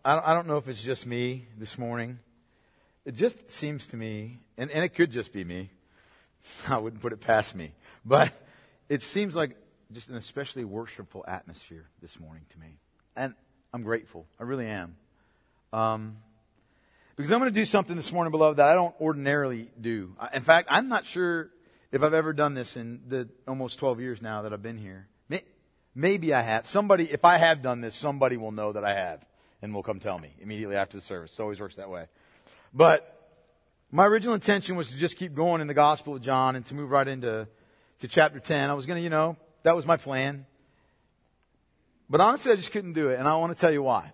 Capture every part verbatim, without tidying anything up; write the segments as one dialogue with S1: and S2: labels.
S1: I don't, I don't know if it's just me this morning. It just seems to me, and, and it could just be me. I wouldn't put it past me. But it seems like just an especially worshipful atmosphere this morning to me. And I'm grateful. I really am. Um, because I'm going to do something this morning, beloved, that I don't ordinarily do. In fact, I'm not sure if I've ever done this in the almost twelve years now that I've been here. Maybe I have. Somebody, if I have done this, somebody will know that I have and will come tell me immediately after the service. It always works that way. But my original intention was to just keep going in the Gospel of John and to move right into to chapter ten. I was going to, you know, that was my plan. But honestly, I just couldn't do it. And I want to tell you why.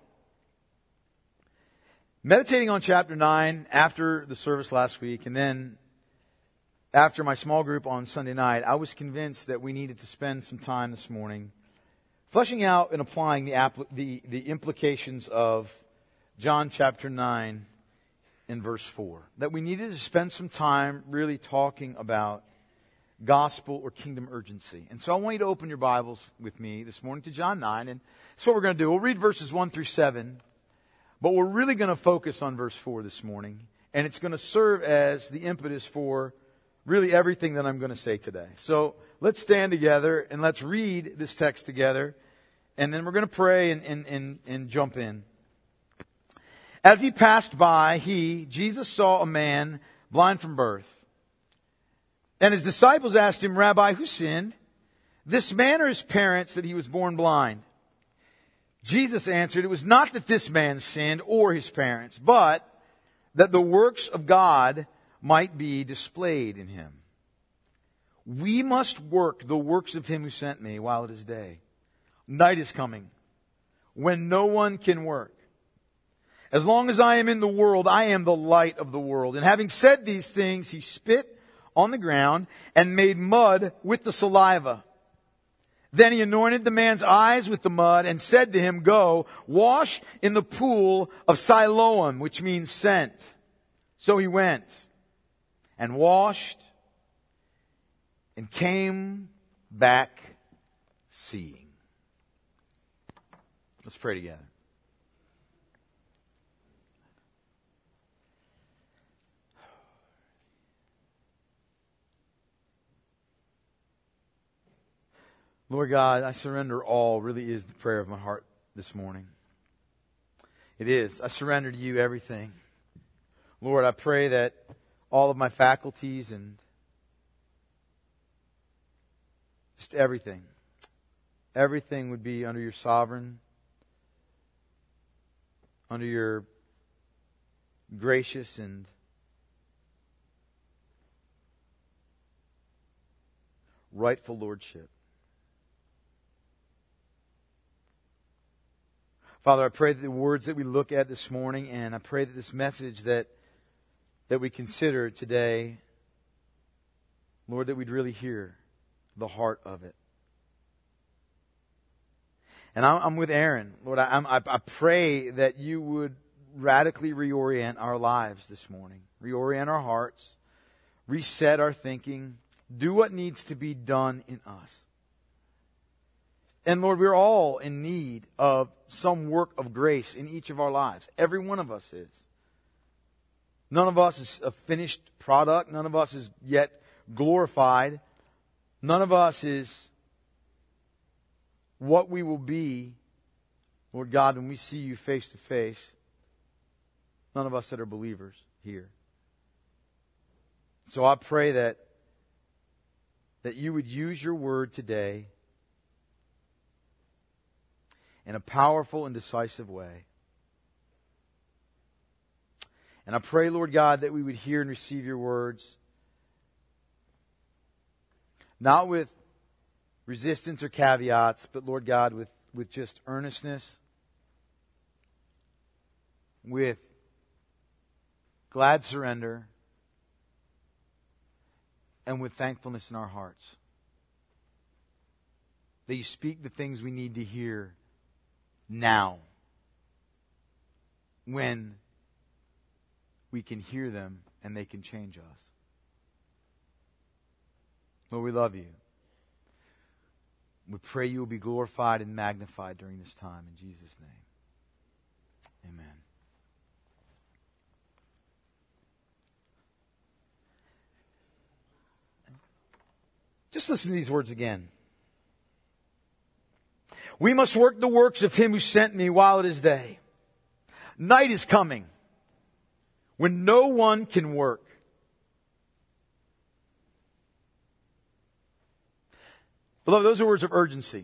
S1: Meditating on chapter nine after the service last week and then after my small group on Sunday night, I was convinced that we needed to spend some time this morning fleshing out and applying the, apl- the, the implications of John chapter nine and verse four. That we needed to spend some time really talking about gospel or kingdom urgency. And so I want you to open your Bibles with me this morning to John nine. And that's what we're going to do. We'll read verses one through seven. But we're really going to focus on verse four this morning. And it's going to serve as the impetus for really everything that I'm going to say today. So let's stand together and let's read this text together. And then we're going to pray and, and, and, and jump in. As he passed by, he, Jesus, saw a man blind from birth. And his disciples asked him, Rabbi, who sinned, this man or his parents, that he was born blind? Jesus answered, it was not that this man sinned or his parents, but that the works of God might be displayed in him. We must work the works of him who sent me while it is day. Night is coming when no one can work. As long as I am in the world, I am the light of the world. And having said these things, he spit on the ground and made mud with the saliva. Then he anointed the man's eyes with the mud and said to him, go, wash in the pool of Siloam, which means sent. So he went and washed and came back seeing. Let's pray together. Lord God, I surrender all really is the prayer of my heart this morning. It is. I surrender to you everything. Lord, I pray that all of my faculties and just everything, everything would be under your sovereign, under your gracious and rightful lordship. Father, I pray that the words that we look at this morning, and I pray that this message that that we consider today, Lord, that we'd really hear the heart of it. And I'm, I'm with Aaron. Lord, I, I'm, I, I pray that you would radically reorient our lives this morning. Reorient our hearts. Reset our thinking. Do what needs to be done in us. And Lord, we're all in need of some work of grace in each of our lives. Every one of us is. None of us is a finished product. None of us is yet glorified. None of us is what we will be, Lord God, when we see you face to face. None of us that are believers here. So I pray that, that you would use your word today in a powerful and decisive way. And I pray, Lord God, that we would hear and receive your words, not with resistance or caveats, but, Lord God, with, with just earnestness, with glad surrender, and with thankfulness in our hearts. That you speak the things we need to hear now, when we can hear them and they can change us. Lord, we love you. We pray you will be glorified and magnified during this time. In Jesus' name, amen. Just listen to these words again. We must work the works of him who sent me while it is day. Night is coming when no one can work. Beloved, those are words of urgency.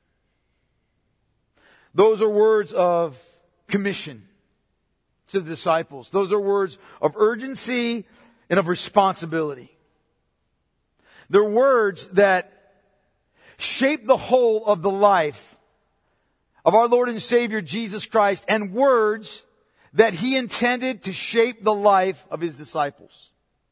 S1: Those are words of commission to the disciples. Those are words of urgency and of responsibility. They're words that shape the whole of the life of our Lord and Savior Jesus Christ, and words that He intended to shape the life of His disciples.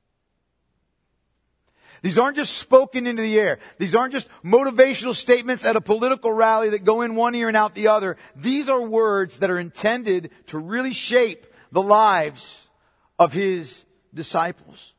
S1: These aren't just spoken into the air. These aren't just motivational statements at a political rally that go in one ear and out the other. These are words that are intended to really shape the lives of His disciples.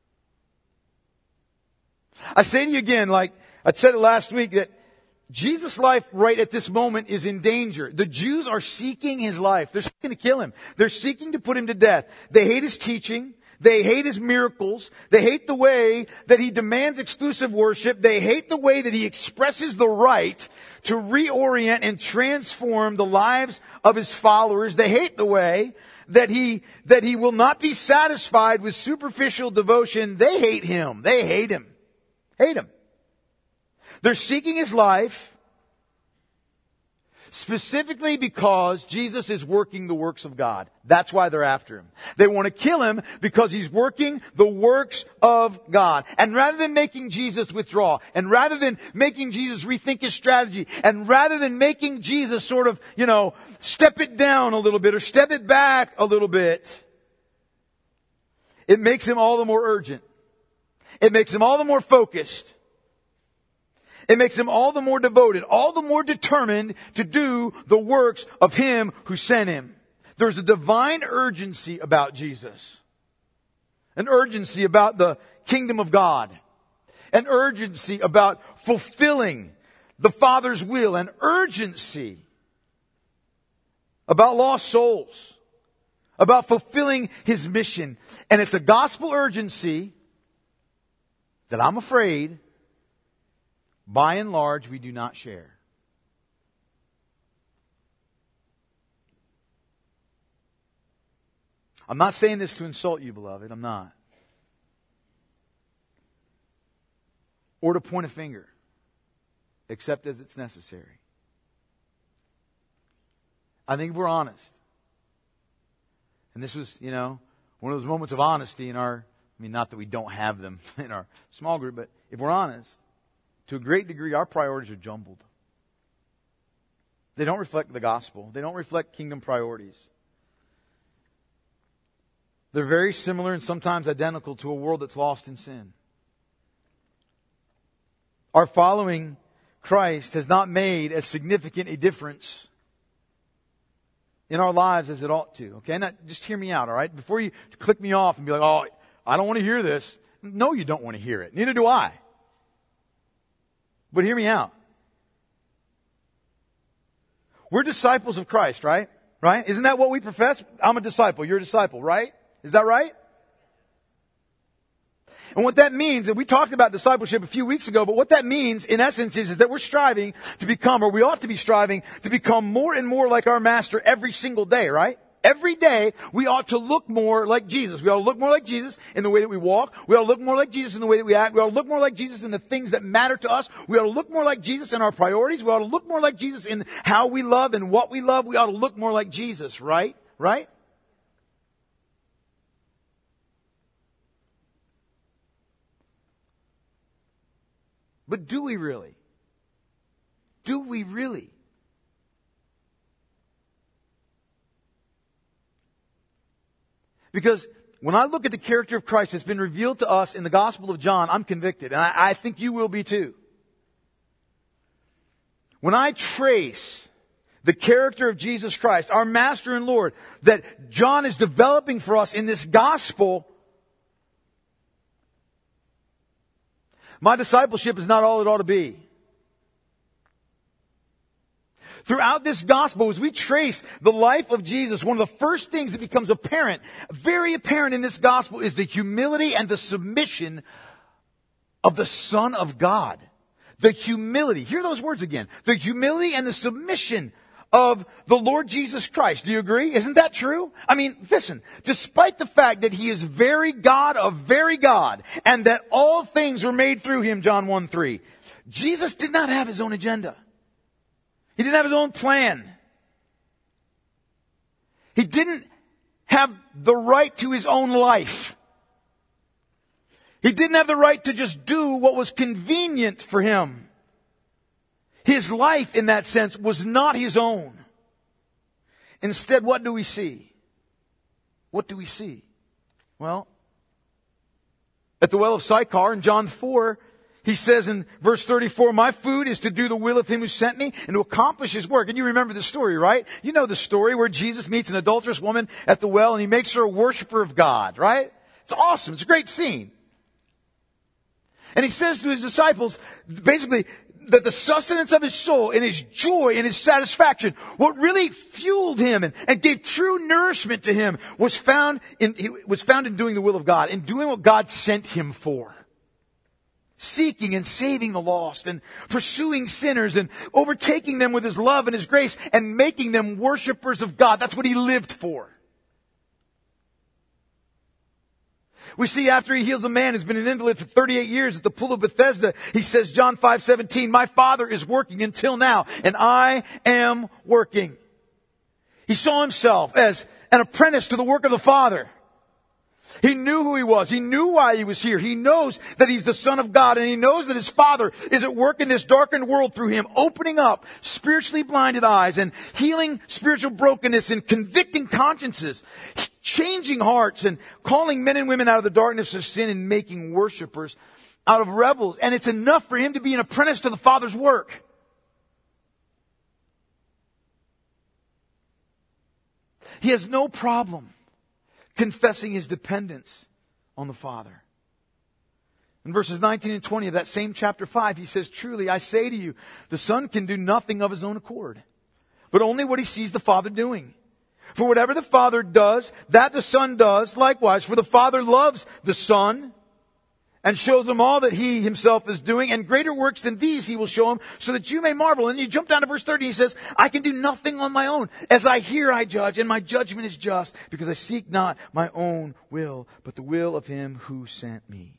S1: I say to you again, like I said it last week, that Jesus' life right at this moment is in danger. The Jews are seeking His life. They're seeking to kill Him. They're seeking to put Him to death. They hate His teaching. They hate His miracles. They hate the way that He demands exclusive worship. They hate the way that He expresses the right to reorient and transform the lives of His followers. They hate the way that He, that He will not be satisfied with superficial devotion. They hate Him. They hate Him. Hate Him. They're seeking His life specifically because Jesus is working the works of God. That's why they're after Him. They want to kill Him because He's working the works of God. And rather than making Jesus withdraw, and rather than making Jesus rethink His strategy, and rather than making Jesus sort of, you know, step it down a little bit or step it back a little bit, it makes Him all the more urgent. It makes Him all the more focused. It makes Him all the more devoted, all the more determined to do the works of Him who sent Him. There's a divine urgency about Jesus. An urgency about the kingdom of God. An urgency about fulfilling the Father's will. An urgency about lost souls. About fulfilling His mission. And it's a gospel urgency that I'm afraid, by and large, we do not share. I'm not saying this to insult you, beloved. I'm not. Or to point a finger, except as it's necessary. I think if we're honest, and this was, you know, one of those moments of honesty in our, I mean, not that we don't have them in our small group, but if we're honest, to a great degree, our priorities are jumbled. They don't reflect the gospel. They don't reflect kingdom priorities. They're very similar and sometimes identical to a world that's lost in sin. Our following Christ has not made as significant a difference in our lives as it ought to. Okay, now just hear me out, all right? Before you click me off and be like, oh, I don't want to hear this. No, you don't want to hear it. Neither do I. But hear me out. We're disciples of Christ, right? Right? Isn't that what we profess? I'm a disciple. You're a disciple, right? Is that right? And what that means, and we talked about discipleship a few weeks ago, but what that means, in essence, is, is that we're striving to become, or we ought to be striving to become more and more like our Master every single day, right? Every day, we ought to look more like Jesus. We ought to look more like Jesus in the way that we walk. We ought to look more like Jesus in the way that we act. We ought to look more like Jesus in the things that matter to us. We ought to look more like Jesus in our priorities. We ought to look more like Jesus in how we love and what we love. We ought to look more like Jesus, right? Right? But do we really? Do we really? Because when I look at the character of Christ that's been revealed to us in the Gospel of John, I'm convicted. And I, I think you will be too. When I trace the character of Jesus Christ, our Master and Lord, that John is developing for us in this Gospel, my discipleship is not all it ought to be. Throughout this gospel, as we trace the life of Jesus, one of the first things that becomes apparent, very apparent in this gospel, is the humility and the submission of the Son of God. The humility. Hear those words again. The humility and the submission of the Lord Jesus Christ. Do you agree? Isn't that true? I mean, listen, despite the fact that he is very God of very God, and that all things were made through him, John one three, Jesus did not have his own agenda. He didn't have his own plan. He didn't have the right to his own life. He didn't have the right to just do what was convenient for him. His life, in that sense, was not his own. Instead, what do we see? What do we see? Well, at the well of Sychar in John four, he says in verse thirty-four, my food is to do the will of him who sent me and to accomplish his work. And you remember the story, right? You know the story where Jesus meets an adulterous woman at the well and he makes her a worshiper of God, right? It's awesome. It's a great scene. And he says to his disciples, basically, that the sustenance of his soul and his joy and his satisfaction, what really fueled him and, and gave true nourishment to him was found in, was found in doing the will of God, in doing what God sent him for. Seeking and saving the lost and pursuing sinners and overtaking them with his love and his grace and making them worshipers of God. That's what he lived for. We see after he heals a man who's been an invalid for thirty-eight years at the pool of Bethesda, he says, John five seventeen, my Father is working until now, and I am working. He saw himself as an apprentice to the work of the Father. He knew who he was. He knew why he was here. He knows that he's the Son of God, and he knows that his Father is at work in this darkened world through him, opening up spiritually blinded eyes and healing spiritual brokenness and convicting consciences, changing hearts and calling men and women out of the darkness of sin and making worshipers out of rebels. And it's enough for him to be an apprentice to the Father's work. He has no problem confessing his dependence on the Father. In verses nineteen and twenty of that same chapter five, he says, truly, I say to you, the Son can do nothing of his own accord, but only what he sees the Father doing. For whatever the Father does, that the Son does likewise. For the Father loves the Son and shows him all that he himself is doing, and greater works than these he will show him, so that you may marvel. And you jump down to verse thirty, he says, I can do nothing on my own. As I hear, I judge, and my judgment is just, because I seek not my own will, but the will of him who sent me.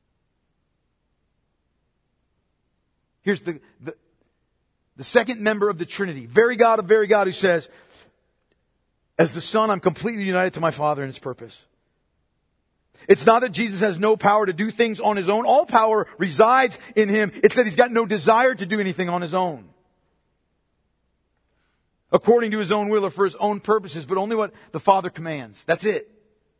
S1: Here's the, the, the second member of the Trinity, very God of very God, who says, as the Son, I'm completely united to my Father and his purpose. It's not that Jesus has no power to do things on his own. All power resides in him. It's that he's got no desire to do anything on his own, according to his own will or for his own purposes, but only what the Father commands. That's it.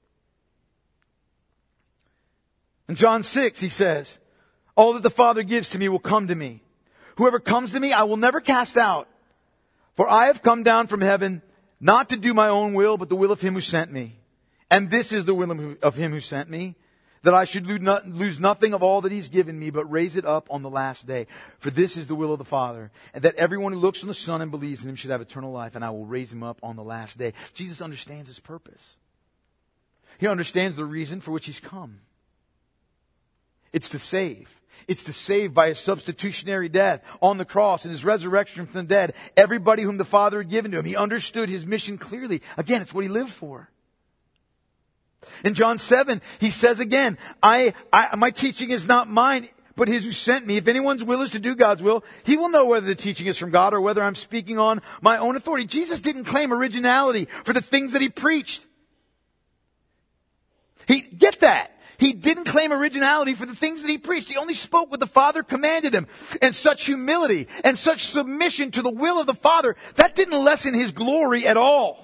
S1: In John six, he says, all that the Father gives to me will come to me. Whoever comes to me, I will never cast out. For I have come down from heaven not to do my own will, but the will of him who sent me. And this is the will of him who sent me, that I should lose nothing of all that he's given me, but raise it up on the last day. For this is the will of the Father, and that everyone who looks on the Son and believes in him should have eternal life, and I will raise him up on the last day. Jesus understands his purpose. He understands the reason for which he's come. It's to save. It's to save by his substitutionary death on the cross and his resurrection from the dead everybody whom the Father had given to him. He understood his mission clearly. Again, it's what he lived for. In John seven, he says again, I, I, my teaching is not mine, but his who sent me. If anyone's will is to do God's will, he will know whether the teaching is from God or whether I'm speaking on my own authority. Jesus didn't claim originality for the things that he preached. He, get that. He didn't claim originality for the things that he preached. He only spoke what the Father commanded him. And such humility and such submission to the will of the Father, that didn't lessen his glory at all.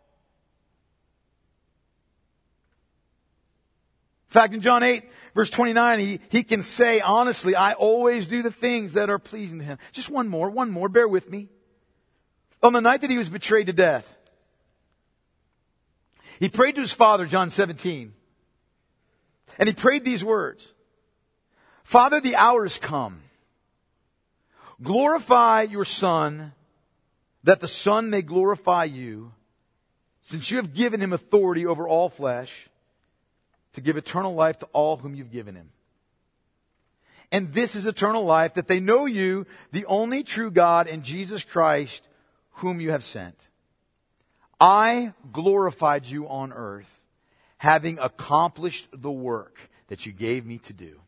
S1: In fact, in John eight, verse twenty-nine, he, he can say, honestly, I always do the things that are pleasing to him. Just one more, one more, bear with me. On the night that he was betrayed to death, he prayed to his Father, John seventeen. And he prayed these words, Father, the hour has come. Glorify your Son, that the Son may glorify you, since you have given him authority over all flesh, to give eternal life to all whom you've given him. And this is eternal life, that they know you, the only true God, and Jesus Christ, whom you have sent. I glorified you on earth, having accomplished the work that you gave me to do.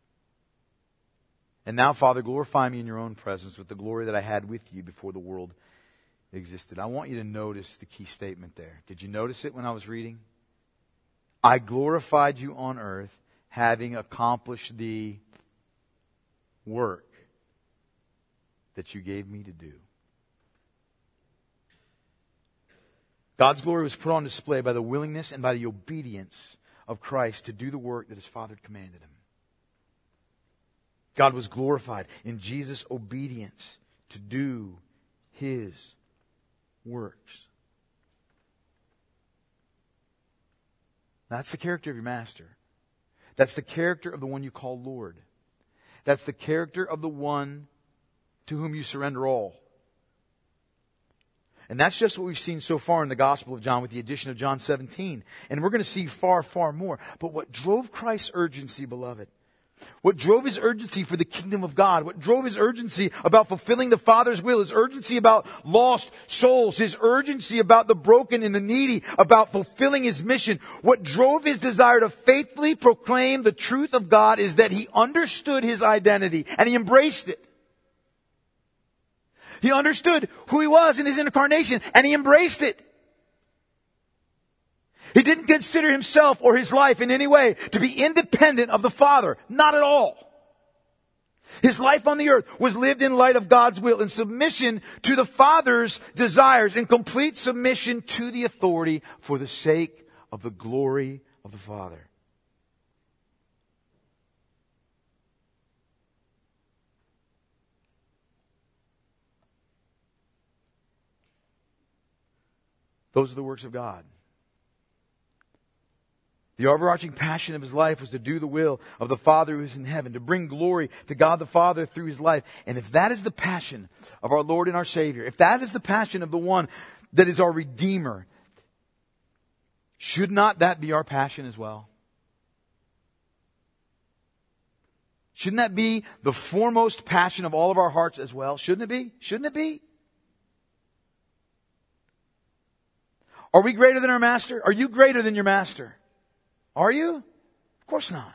S1: And now, Father, glorify me in your own presence with the glory that I had with you before the world existed. I want you to notice the key statement there. Did you notice it when I was reading? I glorified you on earth, having accomplished the work that you gave me to do. God's glory was put on display by the willingness and by the obedience of Christ to do the work that his Father had commanded him. God was glorified in Jesus' obedience to do his works. That's the character of your master. That's the character of the one you call Lord. That's the character of the one to whom you surrender all. And that's just what we've seen so far in the Gospel of John with the addition of John seventeen. And we're going to see far, far more. But what drove Christ's urgency, beloved, what drove his urgency for the kingdom of God, what drove his urgency about fulfilling the Father's will, his urgency about lost souls, his urgency about the broken and the needy, about fulfilling his mission, what drove his desire to faithfully proclaim the truth of God is that he understood his identity and he embraced it. He understood who he was in his incarnation and he embraced it. He didn't consider himself or his life in any way to be independent of the Father. Not at all. His life on the earth was lived in light of God's will, in submission to the Father's desires, in complete submission to the authority for the sake of the glory of the Father. Those are the works of God. The overarching passion of his life was to do the will of the Father who is in heaven, to bring glory to God the Father through his life. And if that is the passion of our Lord and our Savior, if that is the passion of the one that is our Redeemer, should not that be our passion as well? Shouldn't that be the foremost passion of all of our hearts as well? Shouldn't it be? Shouldn't it be? Are we greater than our Master? Are you greater than your Master? Are you? Of course not.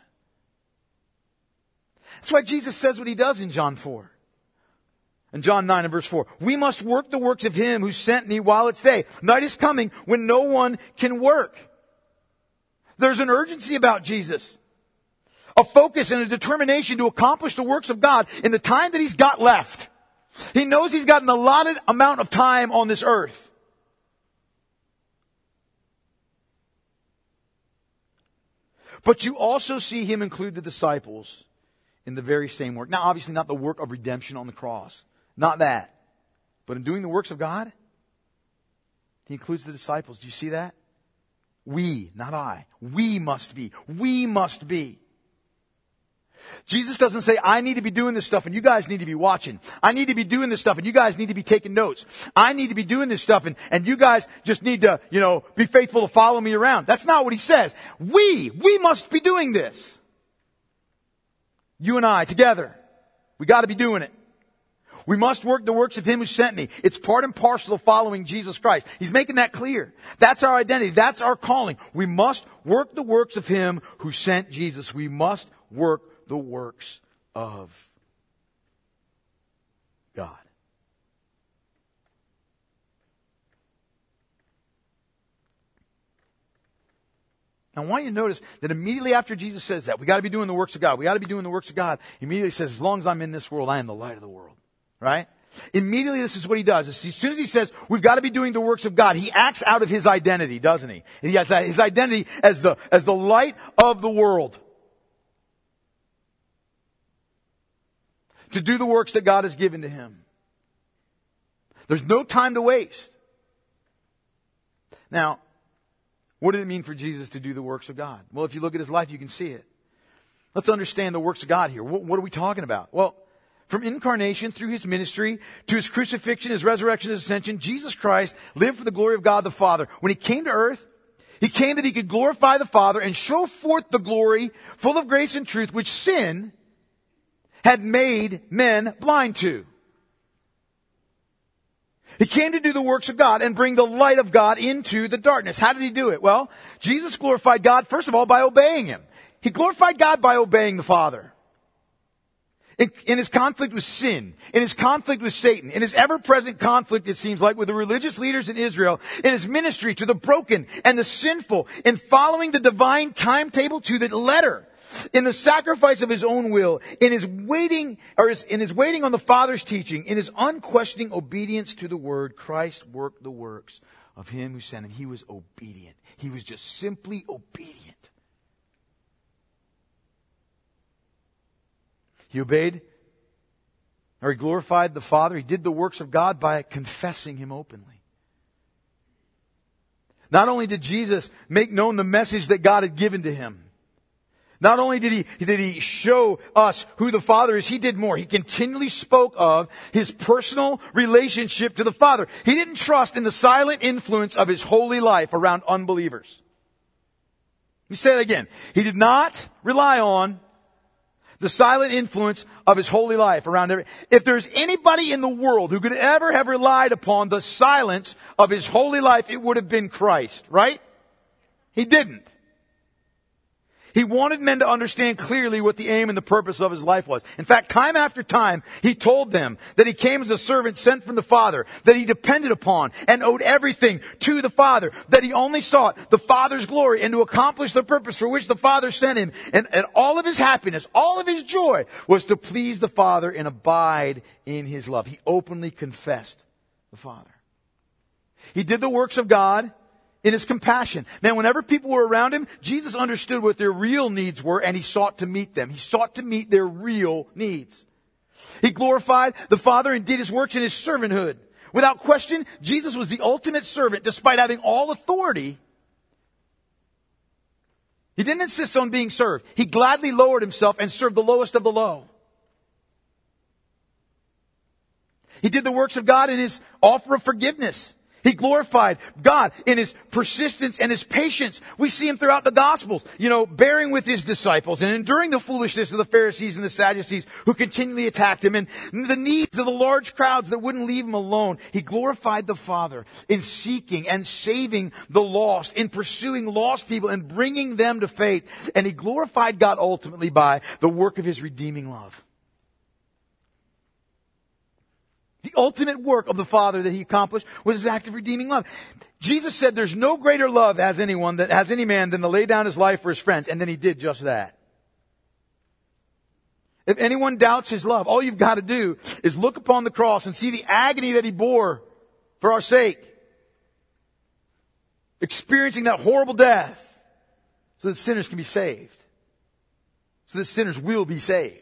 S1: That's why Jesus says what he does in John four. In John nine and verse four. We must work the works of him who sent me while it's day. Night is coming when no one can work. There's an urgency about Jesus. A focus and a determination to accomplish the works of God in the time that he's got left. He knows he's got an allotted amount of time on this earth. But you also see him include the disciples in the very same work. Now, obviously not the work of redemption on the cross. Not that. But in doing the works of God, he includes the disciples. Do you see that? We, not I. We must be. We must be. Jesus doesn't say, I need to be doing this stuff and you guys need to be watching. I need to be doing this stuff and you guys need to be taking notes. I need to be doing this stuff and, and you guys just need to, you know, be faithful to follow me around. That's not what he says. We, we must be doing this. You and I together. We got to be doing it. We must work the works of him who sent me. It's part and parcel of following Jesus Christ. He's making that clear. That's our identity. That's our calling. We must work the works of him who sent Jesus. We must work the works of God. Now, I want you to notice that immediately after Jesus says that, we got to be doing the works of God. We got to be doing the works of God. He immediately says, as long as I'm in this world, I am the light of the world. Right? Immediately, this is what he does. As soon as he says, we've got to be doing the works of God, he acts out of his identity, doesn't he? He has his identity as the, as the light of the world. To do the works that God has given to him. There's no time to waste. Now, what did it mean for Jesus to do the works of God? Well, if you look at his life, you can see it. Let's understand the works of God here. What, what are we talking about? Well, from incarnation through his ministry to his crucifixion, his resurrection, his ascension, Jesus Christ lived for the glory of God the Father. When he came to earth, he came that he could glorify the Father and show forth the glory full of grace and truth which sin had made men blind to. He came to do the works of God and bring the light of God into the darkness. How did he do it? Well, Jesus glorified God, first of all, by obeying him. He glorified God by obeying the Father. In, in his conflict with sin, in his conflict with Satan, in his ever-present conflict, it seems like, with the religious leaders in Israel, in his ministry to the broken and the sinful, in following the divine timetable to the letter, in the sacrifice of his own will, in his waiting, or his, in his waiting on the Father's teaching, in his unquestioning obedience to the word, Christ worked the works of him who sent him. He was obedient. He was just simply obedient. He obeyed, or he glorified the Father. He did the works of God by confessing him openly. Not only did Jesus make known the message that God had given to him, not only did he, did he show us who the Father is, he did more. He continually spoke of his personal relationship to the Father. He didn't trust in the silent influence of his holy life around unbelievers. Let me say that again. He did not rely on the silent influence of his holy life around every... If there's anybody in the world who could ever have relied upon the silence of his holy life, it would have been Christ, right? He didn't. He wanted men to understand clearly what the aim and the purpose of his life was. In fact, time after time, he told them that he came as a servant sent from the Father, that he depended upon and owed everything to the Father, that he only sought the Father's glory and to accomplish the purpose for which the Father sent him. And, and all of his happiness, all of his joy was to please the Father and abide in his love. He openly confessed the Father. He did the works of God in his compassion. Now, whenever people were around him, Jesus understood what their real needs were and he sought to meet them. He sought to meet their real needs. He glorified the Father and did his works in his servanthood. Without question, Jesus was the ultimate servant despite having all authority. He didn't insist on being served. He gladly lowered himself and served the lowest of the low. He did the works of God in his offer of forgiveness. He glorified God in his persistence and his patience. We see him throughout the Gospels, you know, bearing with his disciples and enduring the foolishness of the Pharisees and the Sadducees who continually attacked him and the needs of the large crowds that wouldn't leave him alone. He glorified the Father in seeking and saving the lost, in pursuing lost people and bringing them to faith. And he glorified God ultimately by the work of his redeeming love. The ultimate work of the Father that he accomplished was his act of redeeming love. Jesus said there's no greater love has anyone, that has any man than to lay down his life for his friends. And then he did just that. If anyone doubts his love, all you've got to do is look upon the cross and see the agony that he bore for our sake. Experiencing that horrible death so that sinners can be saved. So that sinners will be saved.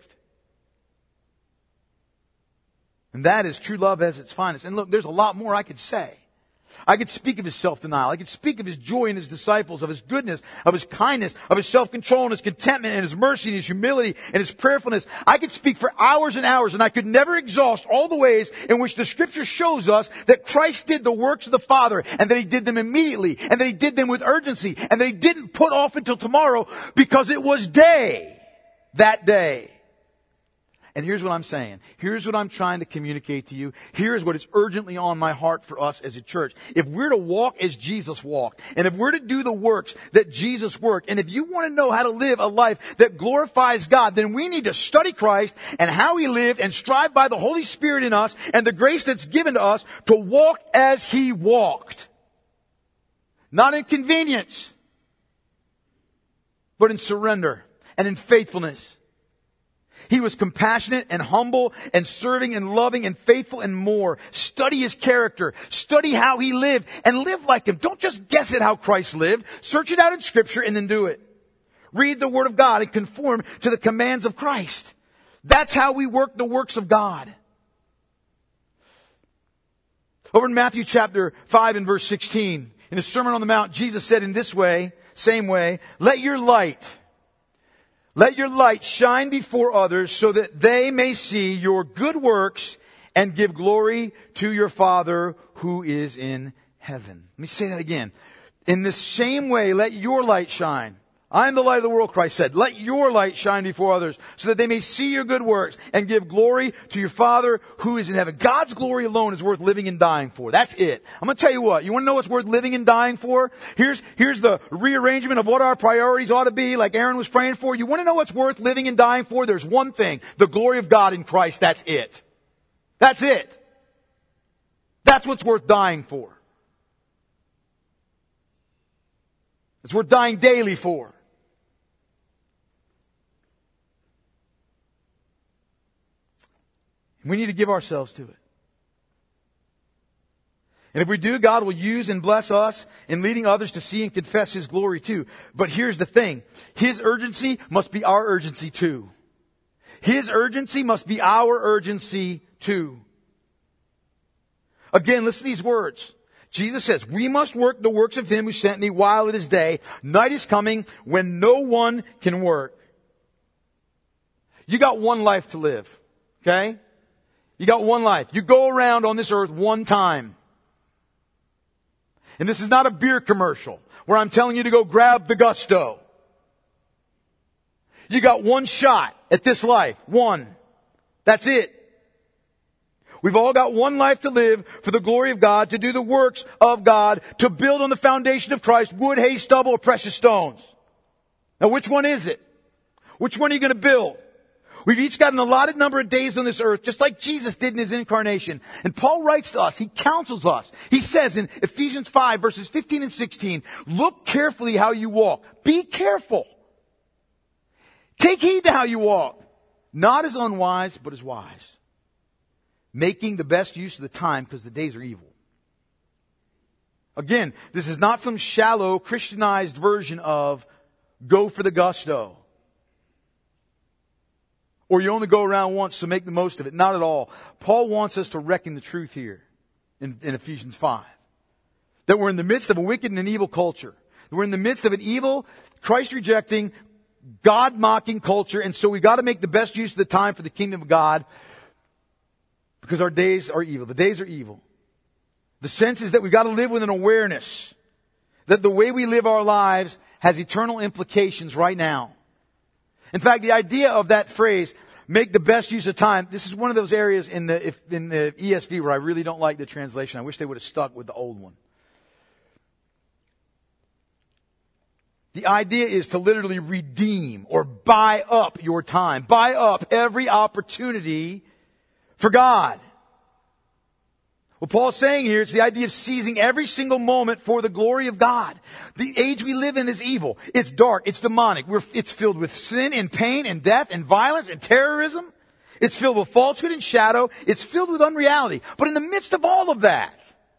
S1: And that is true love as its finest. And look, there's a lot more I could say. I could speak of his self-denial. I could speak of his joy in his disciples, of his goodness, of his kindness, of his self-control and his contentment and his mercy and his humility and his prayerfulness. I could speak for hours and hours and I could never exhaust all the ways in which the Scripture shows us that Christ did the works of the Father and that he did them immediately and that he did them with urgency and that he didn't put off until tomorrow because it was day, that day. And here's what I'm saying. Here's what I'm trying to communicate to you. Here's what is urgently on my heart for us as a church. If we're to walk as Jesus walked, and if we're to do the works that Jesus worked, and if you want to know how to live a life that glorifies God, then we need to study Christ and how he lived and strive by the Holy Spirit in us and the grace that's given to us to walk as he walked. Not in convenience, but in surrender and in faithfulness. He was compassionate and humble and serving and loving and faithful and more. Study his character. Study how he lived and live like him. Don't just guess at how Christ lived. Search it out in Scripture and then do it. Read the Word of God and conform to the commands of Christ. That's how we work the works of God. Over in Matthew chapter five and verse sixteen, in the Sermon on the Mount, Jesus said in this way, same way, let your light Let your light shine before others so that they may see your good works and give glory to your Father who is in heaven. Let me say that again. In the same way, let your light shine. I am the light of the world, Christ said. Let your light shine before others so that they may see your good works and give glory to your Father who is in heaven. God's glory alone is worth living and dying for. That's it. I'm going to tell you what. You want to know what's worth living and dying for? Here's, here's the rearrangement of what our priorities ought to be, like Aaron was praying for. You want to know what's worth living and dying for? There's one thing. The glory of God in Christ. That's it. That's it. That's what's worth dying for. It's worth dying daily for. We need to give ourselves to it. And if we do, God will use and bless us in leading others to see and confess His glory too. But here's the thing. His urgency must be our urgency too. His urgency must be our urgency too. Again, listen to these words. Jesus says, we must work the works of Him who sent me while it is day. Night is coming when no one can work. You got one life to live. Okay? You got one life. You go around on this earth one time. And this is not a beer commercial where I'm telling you to go grab the Gusto. You got one shot at this life. One. That's it. We've all got one life to live for the glory of God, to do the works of God, to build on the foundation of Christ, wood, hay, stubble, or precious stones. Now which one is it? Which one are you going to build? We've each got an allotted number of days on this earth, just like Jesus did in His incarnation. And Paul writes to us, he counsels us. He says in Ephesians five, verses fifteen and sixteen, look carefully how you walk. Be careful. Take heed to how you walk. Not as unwise, but as wise. Making the best use of the time because the days are evil. Again, this is not some shallow Christianized version of go for the gusto. Or you only go around once, so make the most of it. Not at all. Paul wants us to reckon the truth here in, in Ephesians five. That we're in the midst of a wicked and an evil culture. That we're in the midst of an evil, Christ-rejecting, God-mocking culture. And so we've got to make the best use of the time for the kingdom of God. Because our days are evil. The days are evil. The sense is that we've got to live with an awareness that the way we live our lives has eternal implications right now. In fact, the idea of that phrase, make the best use of time, this is one of those areas in the, if, in the E S V where I really don't like the translation. I wish they would have stuck with the old one. The idea is to literally redeem or buy up your time. Buy up every opportunity for God. What Paul's saying here is the idea of seizing every single moment for the glory of God. The age we live in is evil. It's dark. It's demonic. We're, it's filled with sin and pain and death and violence and terrorism. It's filled with falsehood and shadow. It's filled with unreality. But in the midst of all of that,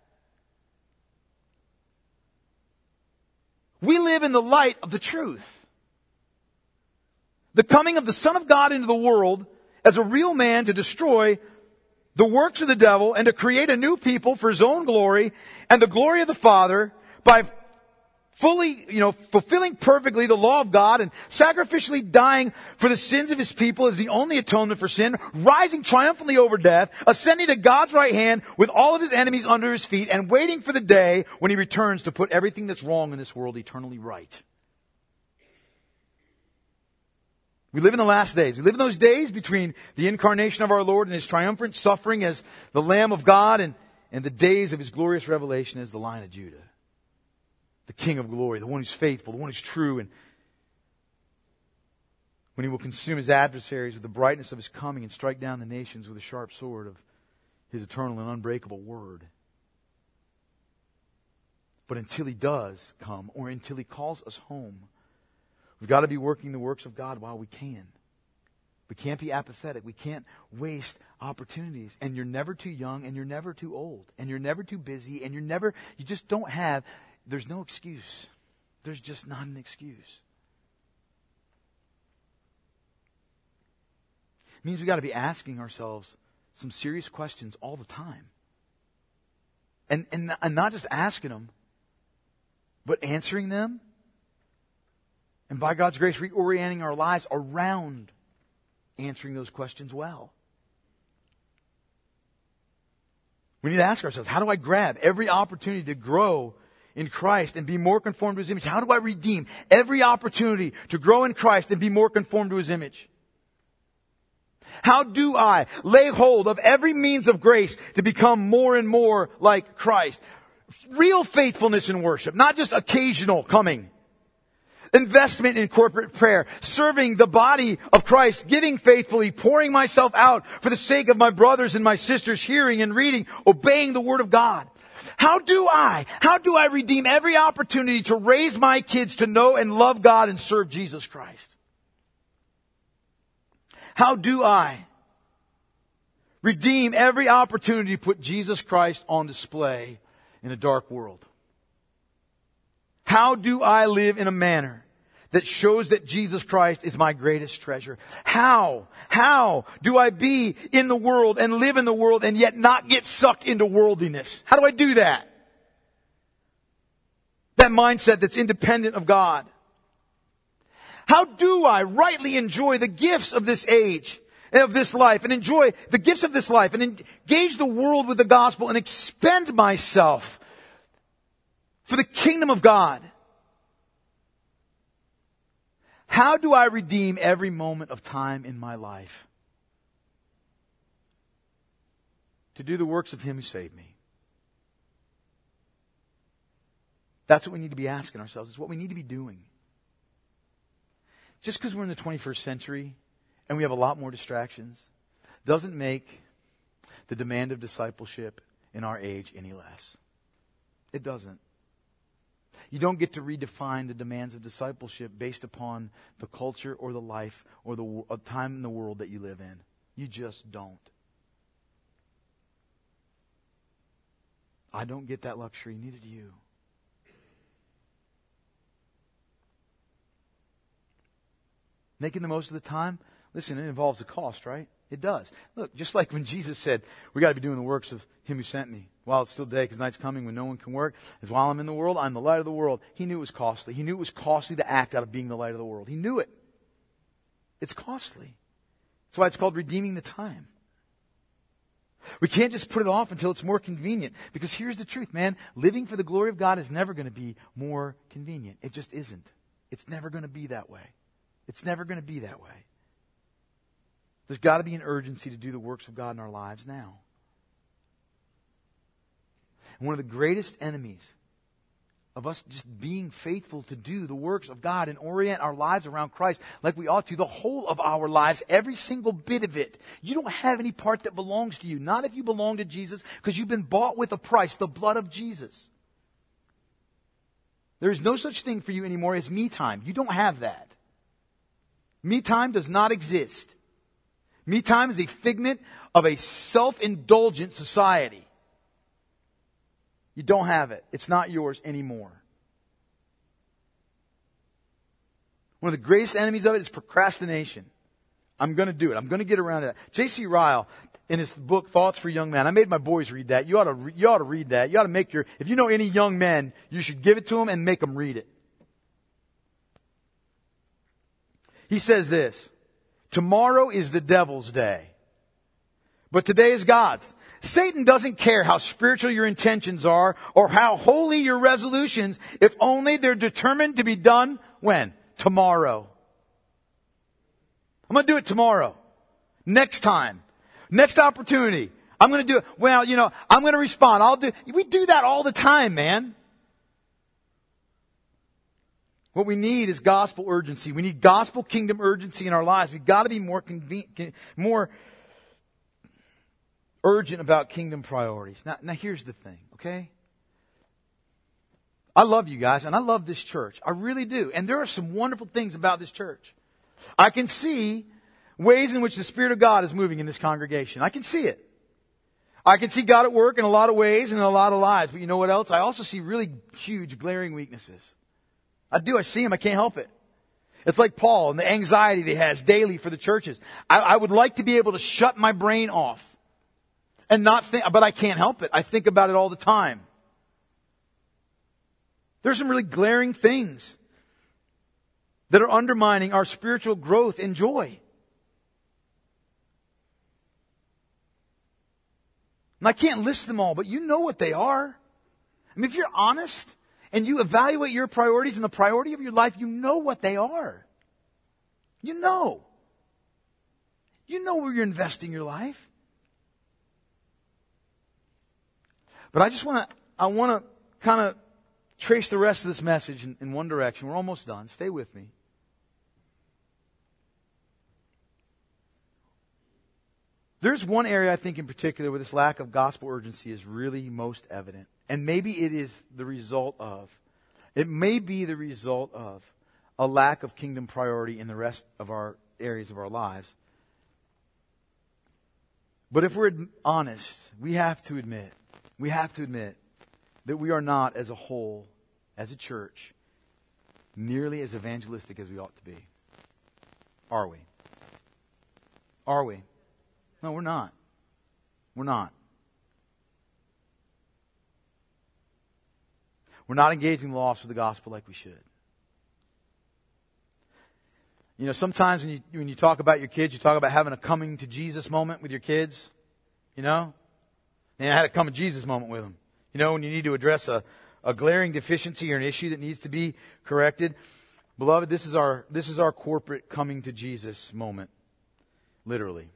S1: we live in the light of the truth. The coming of the Son of God into the world as a real man to destroy the works of the devil and to create a new people for His own glory and the glory of the Father by fully, you know, fulfilling perfectly the law of God and sacrificially dying for the sins of His people as the only atonement for sin, rising triumphantly over death, ascending to God's right hand with all of His enemies under His feet and waiting for the day when He returns to put everything that's wrong in this world eternally right. We live in the last days. We live in those days between the incarnation of our Lord and His triumphant suffering as the Lamb of God and, and the days of His glorious revelation as the Lion of Judah. The King of glory, the one who's faithful, the one who's true, and when He will consume His adversaries with the brightness of His coming and strike down the nations with a sharp sword of His eternal and unbreakable word. But until He does come, or until He calls us home, we've got to be working the works of God while we can. We can't be apathetic. We can't waste opportunities. And you're never too young, and you're never too old, and you're never too busy, and you're never, you just don't have, there's no excuse. There's just not an excuse. It means we've got to be asking ourselves some serious questions all the time. And, and, and not just asking them, but answering them. And by God's grace, reorienting our lives around answering those questions well. We need to ask ourselves, how do I grab every opportunity to grow in Christ and be more conformed to His image? How do I redeem every opportunity to grow in Christ and be more conformed to His image? How do I lay hold of every means of grace to become more and more like Christ? Real faithfulness in worship, not just occasional coming. Investment in corporate prayer, serving the body of Christ, giving faithfully, pouring myself out for the sake of my brothers and my sisters, hearing and reading, obeying the Word of God. How do I, how do I redeem every opportunity to raise my kids to know and love God and serve Jesus Christ? How do I redeem every opportunity to put Jesus Christ on display in a dark world? How do I live in a manner that shows that Jesus Christ is my greatest treasure? How? How do I be in the world and live in the world and yet not get sucked into worldliness? How do I do that? That mindset that's independent of God. How do I rightly enjoy the gifts of this age, of this life, and enjoy the gifts of this life, and engage the world with the gospel and expend myself for the kingdom of God? How do I redeem every moment of time in my life to do the works of Him who saved me? That's what we need to be asking ourselves. It's what we need to be doing. Just because we're in the twenty-first century and we have a lot more distractions doesn't make the demand of discipleship in our age any less. It doesn't. You don't get to redefine the demands of discipleship based upon the culture or the life or the uh, time in the world that you live in. You just don't. I don't get that luxury, neither do you. Making the most of the time, listen, it involves a cost, right? It does. Look, just like when Jesus said, we got to be doing the works of Him who sent me while it's still day, because night's coming when no one can work. As while I'm in the world, I'm the light of the world. He knew it was costly. He knew it was costly to act out of being the light of the world. He knew it. It's costly. That's why it's called redeeming the time. We can't just put it off until it's more convenient. Because here's the truth, man. Living for the glory of God is never going to be more convenient. It just isn't. It's never going to be that way. It's never going to be that way. There's got to be an urgency to do the works of God in our lives now. And one of the greatest enemies of us just being faithful to do the works of God and orient our lives around Christ like we ought to, the whole of our lives, every single bit of it. You don't have any part that belongs to you. Not if you belong to Jesus, because you've been bought with a price, the blood of Jesus. There is no such thing for you anymore as me time. You don't have that. Me time does not exist. Me time is a figment of a self-indulgent society. You don't have it. It's not yours anymore. One of the greatest enemies of it is procrastination. I'm going to do it. I'm going to get around to that. J C Ryle, in his book, Thoughts for Young Men, I made my boys read that. You ought to, re- you ought to read that. You ought to make your, if you know any young men, you should give it to them and make them read it. He says this, tomorrow is the devil's day, but today is God's. Satan doesn't care how spiritual your intentions are or how holy your resolutions, if only they're determined to be done when? Tomorrow. I'm going to do it tomorrow. Next time. Next opportunity. I'm going to do it. Well, you know, I'm going to respond. I'll do. We do that all the time, man. What we need is gospel urgency. We need gospel kingdom urgency in our lives. We've got to be more conven- more urgent about kingdom priorities. Now, now here's the thing, okay? I love you guys, and I love this church. I really do. And there are some wonderful things about this church. I can see ways in which the Spirit of God is moving in this congregation. I can see it. I can see God at work in a lot of ways and in a lot of lives. But you know what else? I also see really huge, glaring weaknesses. I do. I see him. I can't help it. It's like Paul and the anxiety that he has daily for the churches. I, I would like to be able to shut my brain off and not think, but I can't help it. I think about it all the time. There's some really glaring things that are undermining our spiritual growth and joy. And I can't list them all, but you know what they are. I mean, if you're honest and you evaluate your priorities and the priority of your life, you know what they are. You know. You know where you're investing your life. But I just want to, I want to kind of trace the rest of this message in, in one direction. We're almost done. Stay with me. There's one area I think in particular where this lack of gospel urgency is really most evident. And maybe it is the result of, it may be the result of a lack of kingdom priority in the rest of our areas of our lives. But if we're honest, we have to admit, we have to admit that we are not as a whole, as a church, nearly as evangelistic as we ought to be. Are we? Are we? No, we're not. We're not. We're not engaging the lost with the gospel like we should. You know, sometimes when you, when you talk about your kids, you talk about having a coming to Jesus moment with your kids. You know? And I had a come to Jesus moment with them. You know, when you need to address a, a glaring deficiency or an issue that needs to be corrected. Beloved, this is our, this is our corporate coming to Jesus moment. Literally.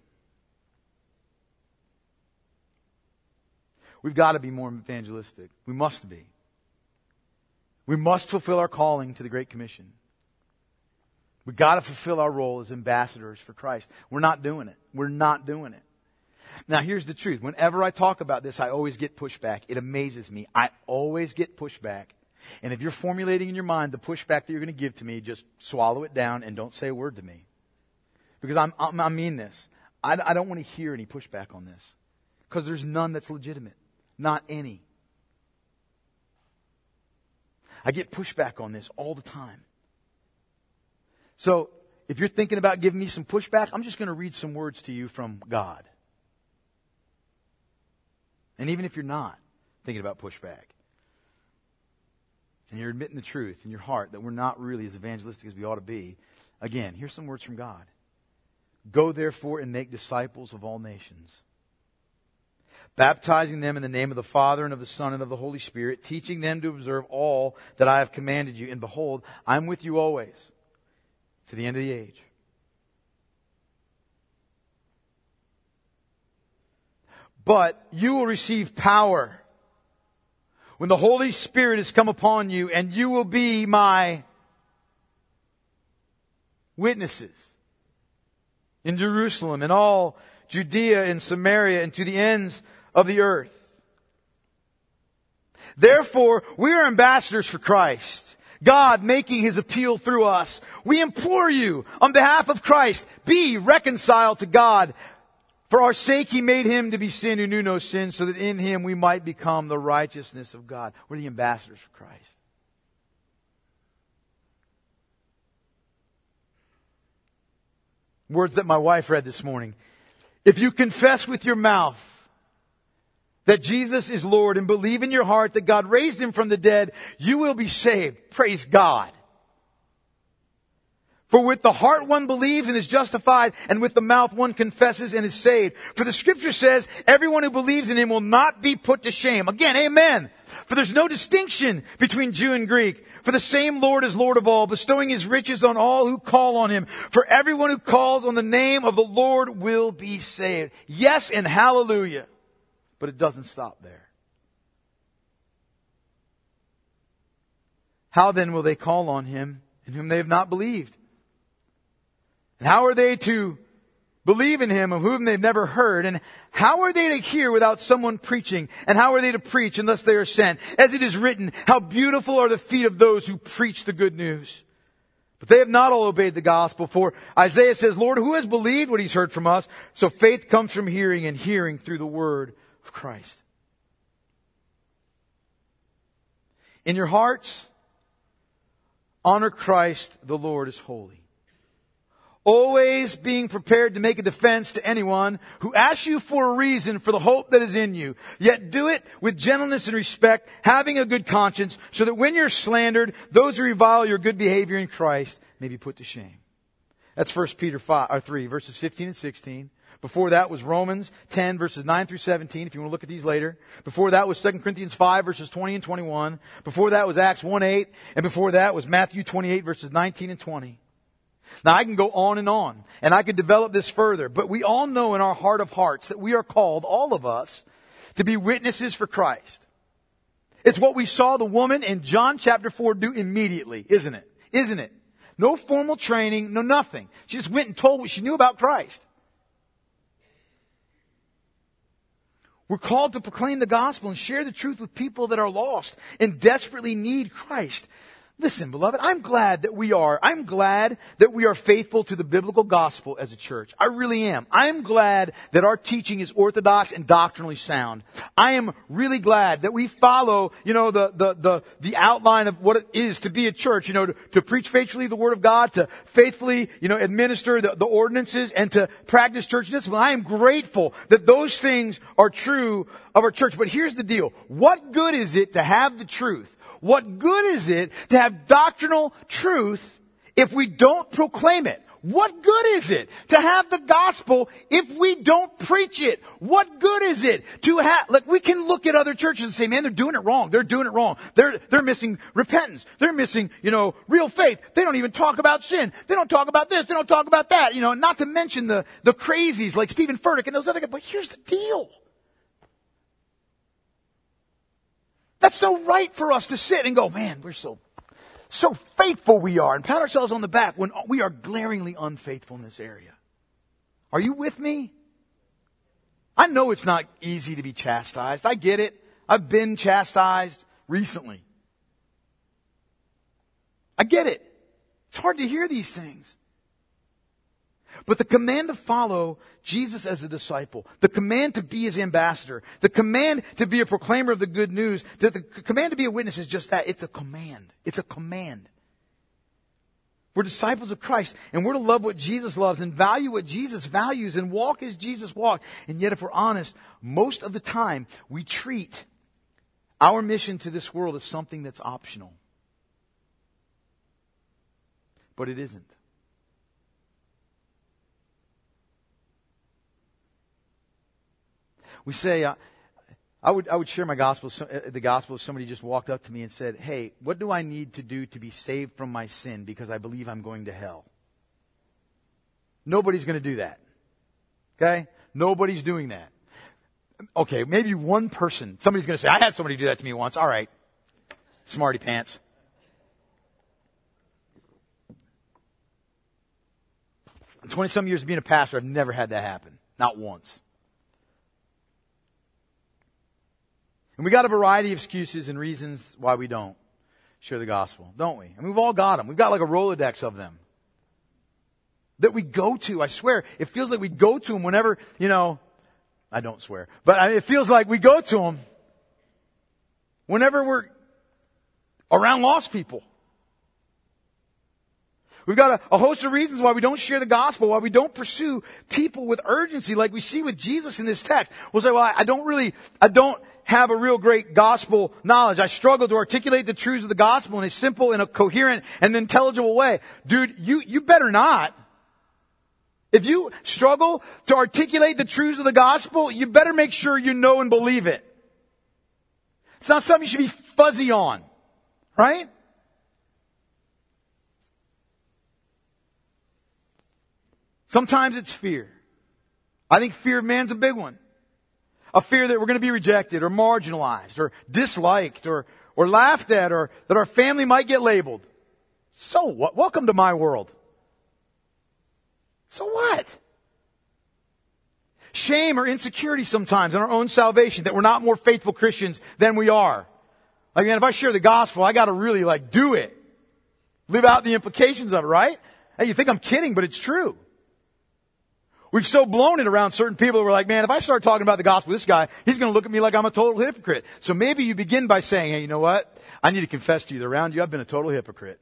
S1: We've got to be more evangelistic. We must be. We must fulfill our calling to the Great Commission. We've got to fulfill our role as ambassadors for Christ. We're not doing it. We're not doing it. Now, here's the truth. Whenever I talk about this, I always get pushback. It amazes me. I always get pushback. And if you're formulating in your mind the pushback that you're going to give to me, just swallow it down and don't say a word to me. Because I'm, I'm, I mean this. I, I don't want to hear any pushback on this. Because there's none that's legitimate. Not any. I get pushback on this all the time. So, if you're thinking about giving me some pushback, I'm just going to read some words to you from God. And even if you're not thinking about pushback, and you're admitting the truth in your heart that we're not really as evangelistic as we ought to be, again, here's some words from God. Go therefore and make disciples of all nations, baptizing them in the name of the Father and of the Son and of the Holy Spirit, teaching them to observe all that I have commanded you. And behold, I'm with you always, to the end of the age. But you will receive power when the Holy Spirit has come upon you, and you will be my witnesses in Jerusalem and all Judea and Samaria and to the ends of the earth. Therefore, we are ambassadors for Christ, God making His appeal through us. We implore you, on behalf of Christ, be reconciled to God. For our sake He made Him to be sin who knew no sin, so that in Him we might become the righteousness of God. We're the ambassadors for Christ. Words that my wife read this morning. If you confess with your mouth that Jesus is Lord and believe in your heart that God raised Him from the dead, you will be saved. Praise God. For with the heart one believes and is justified, and with the mouth one confesses and is saved. For the Scripture says, everyone who believes in Him will not be put to shame. Again, amen. For there's no distinction between Jew and Greek. For the same Lord is Lord of all, bestowing His riches on all who call on Him. For everyone who calls on the name of the Lord will be saved. Yes, and hallelujah. But it doesn't stop there. How then will they call on Him in whom they have not believed? And how are they to believe in Him of whom they've never heard? And how are they to hear without someone preaching? And how are they to preach unless they are sent? As it is written, how beautiful are the feet of those who preach the good news. But they have not all obeyed the gospel. For Isaiah says, Lord, who has believed what he's heard from us? So faith comes from hearing, and hearing through the word of Christ. In your hearts, honor Christ the Lord as holy. Always being prepared to make a defense to anyone who asks you for a reason for the hope that is in you. Yet do it with gentleness and respect, having a good conscience, so that when you're slandered, those who revile your good behavior in Christ may be put to shame. That's First Peter five, or three, verses fifteen and sixteen. Before that was Romans ten, verses nine through seventeen, if you want to look at these later. Before that was Second Corinthians five, verses twenty and twenty-one. Before that was Acts one eight. And before that was Matthew twenty-eight, verses nineteen and twenty. Now I can go on and on, and I could develop this further, but we all know in our heart of hearts that we are called, all of us, to be witnesses for Christ. It's what we saw the woman in John chapter four do immediately, isn't it? Isn't it? No formal training, no nothing. She just went and told what she knew about Christ. We're called to proclaim the gospel and share the truth with people that are lost and desperately need Christ. Listen, beloved, I'm glad that we are. I'm glad that we are faithful to the biblical gospel as a church. I really am. I'm glad that our teaching is orthodox and doctrinally sound. I am really glad that we follow, you know, the, the, the, the outline of what it is to be a church, you know, to, to preach faithfully the word of God, to faithfully, you know, administer the, the ordinances and to practice church discipline. I am grateful that those things are true of our church. But here's the deal. What good is it to have the truth? What good is it to have doctrinal truth if we don't proclaim it? What good is it to have the gospel if we don't preach it? What good is it to have, like, we can look at other churches and say, man, they're doing it wrong. They're doing it wrong. They're, they're missing repentance. They're missing, you know, real faith. They don't even talk about sin. They don't talk about this. They don't talk about that. You know, not to mention the, the crazies like Stephen Furtick and those other guys. But here's the deal. That's no right for us to sit and go, man, we're so, so faithful we are, and pat ourselves on the back when we are glaringly unfaithful in this area. Are you with me? I know it's not easy to be chastised. I get it. I've been chastised recently. I get it. It's hard to hear these things. But the command to follow Jesus as a disciple, the command to be his ambassador, the command to be a proclaimer of the good news, the, the command to be a witness is just that. It's a command. It's a command. We're disciples of Christ, and we're to love what Jesus loves and value what Jesus values and walk as Jesus walked. And yet, if we're honest, most of the time we treat our mission to this world as something that's optional. But it isn't. We say, uh, I would I would share my gospel, uh, the gospel if somebody just walked up to me and said, hey, what do I need to do to be saved from my sin because I believe I'm going to hell? Nobody's going to do that. Okay? Nobody's doing that. Okay, maybe one person, somebody's going to say, I had somebody do that to me once. All right. Smarty pants. In twenty-some years of being a pastor, I've never had that happen. Not once. And we got a variety of excuses and reasons why we don't share the gospel, don't we? I mean, we've all got them. We've got like a Rolodex of them that we go to. I swear, it feels like we go to them whenever, you know, I don't swear, but I mean, it feels like we go to them whenever we're around lost people. We've got a, a host of reasons why we don't share the gospel, why we don't pursue people with urgency like we see with Jesus in this text. We'll say, well, I, I don't really, I don't have a real great gospel knowledge. I struggle to articulate the truths of the gospel in a simple, in a coherent and intelligible way. Dude, you, you better not. If you struggle to articulate the truths of the gospel, you better make sure you know and believe it. It's not something you should be fuzzy on, right? Sometimes it's fear. I think fear of man's a big one. A fear that we're going to be rejected or marginalized or disliked or, or laughed at or that our family might get labeled. So what? Welcome to my world. So what? Shame or insecurity sometimes in our own salvation that we're not more faithful Christians than we are. Like, man, if I share the gospel, I got to really like do it. Live out the implications of it, right? Hey, you think I'm kidding, but it's true. We've so blown it around certain people that we're like, man, if I start talking about the gospel, this guy, he's going to look at me like I'm a total hypocrite. So maybe you begin by saying, hey, you know what? I need to confess to you that around you, I've been a total hypocrite.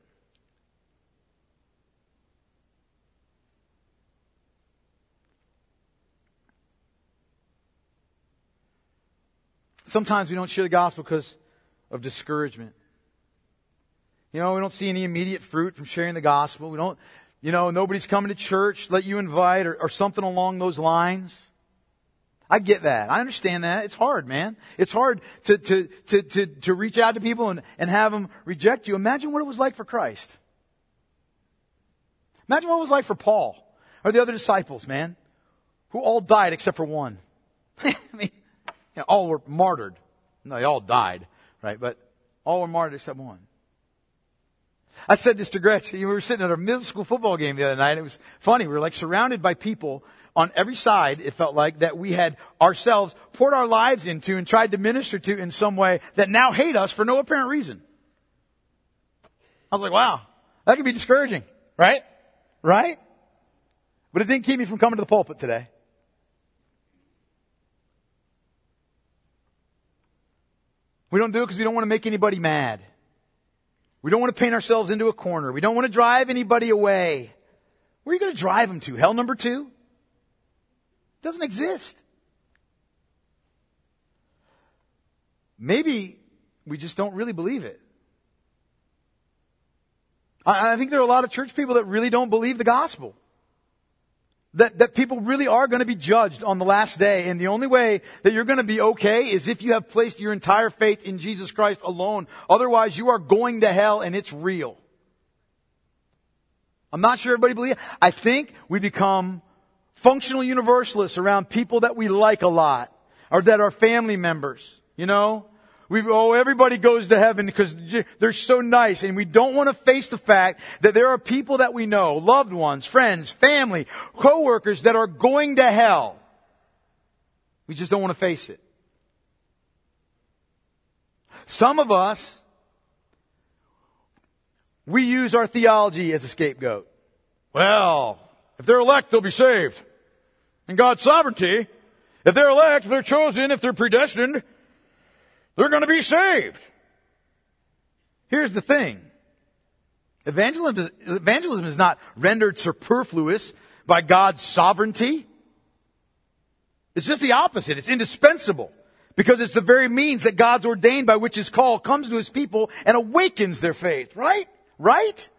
S1: Sometimes we don't share the gospel because of discouragement. You know, we don't see any immediate fruit from sharing the gospel. We don't You know, nobody's coming to church, let you invite, or, or something along those lines. I get that. I understand that. It's hard, man. It's hard to, to, to, to, to reach out to people and, and have them reject you. Imagine what it was like for Christ. Imagine what it was like for Paul or the other disciples, man, who all died except for one. I mean, you know, all were martyred. No, they all died, right? But all were martyred except one. I said this to Gretchen. We were sitting at a middle school football game the other night. And it was funny. We were like surrounded by people on every side, it felt like, that we had ourselves poured our lives into and tried to minister to in some way that now hate us for no apparent reason. I was like, wow, that can be discouraging, right? Right? But it didn't keep me from coming to the pulpit today. We don't do it because we don't want to make anybody mad. We don't want to paint ourselves into a corner. We don't want to drive anybody away. Where are you going to drive them to? Hell number two? It doesn't exist. Maybe we just don't really believe it. I, I think there are a lot of church people that really don't believe the gospel. That, that people really are going to be judged on the last day. And the only way that you're going to be okay is if you have placed your entire faith in Jesus Christ alone. Otherwise, you are going to hell, and it's real. I'm not sure everybody believes it. I think we become functional universalists around people that we like a lot, or that are family members. You know? We, oh, everybody goes to heaven because they're so nice, and we don't want to face the fact that there are people that we know, loved ones, friends, family, coworkers that are going to hell. We just don't want to face it. Some of us, we use our theology as a scapegoat. Well, if they're elect, they'll be saved. In God's sovereignty, if they're elect, if they're chosen, if they're predestined, they're going to be saved. Here's the thing. Evangelism, evangelism is not rendered superfluous by God's sovereignty. It's just the opposite. It's indispensable. Because it's the very means that God's ordained by which His call comes to His people and awakens their faith. Right? Right?